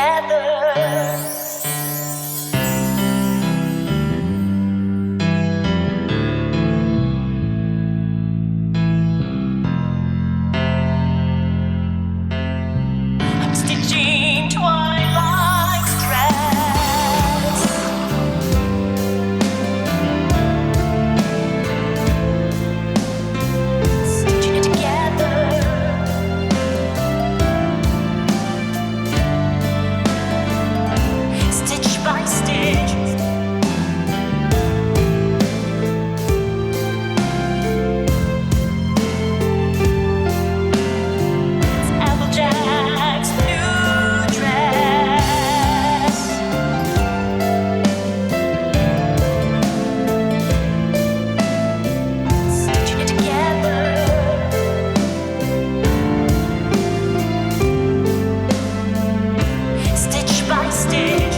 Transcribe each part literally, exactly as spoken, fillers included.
together. I'm stitching Twilight's dress. Stitching it together. Stitch by stitch. It's Applejack's new dress. Stitching it together. Stitch by stitch.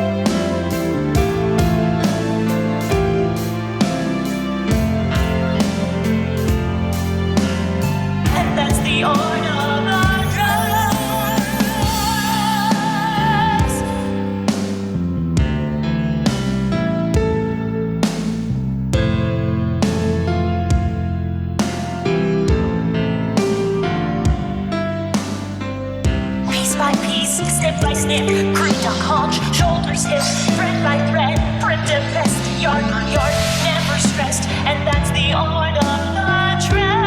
And that's the art of a dress. Piece by piece, snip by snip, creep to haunch, shoulders hip, thread by thread, primitive vest, yard on yard, never stressed, and that's the art of the dress.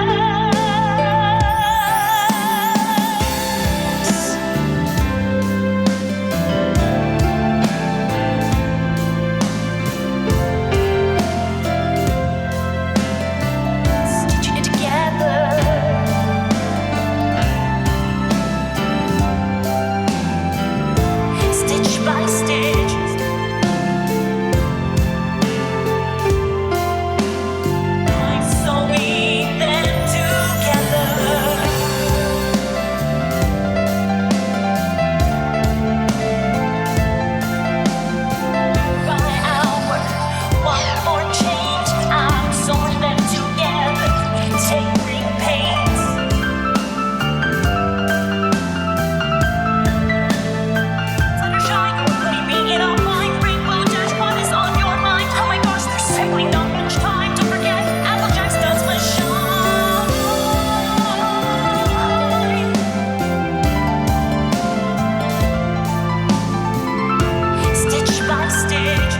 Stitching it together. Stitch by stitch. I'm sewing them together. By hour, one more change. I'm sewing them together. Tapering pains. Fluttershy, you're putting me in a bind. Rainbow Dash, what is on your mind? Oh my gosh, there's simply not much time. Don't forget, Applejack's does was shine. Stitch by stitch.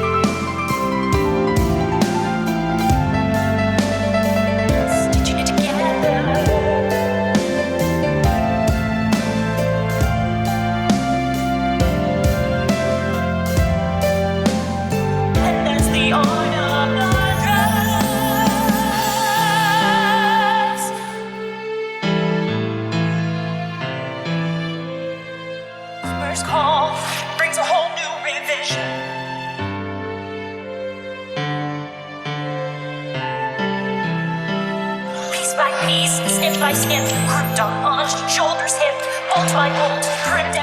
Stitching it together. And that's the art of the dress. First call brings a whole new revision. Piece by piece, snip by snip, crooked on shoulders hip, bolt by bolt, print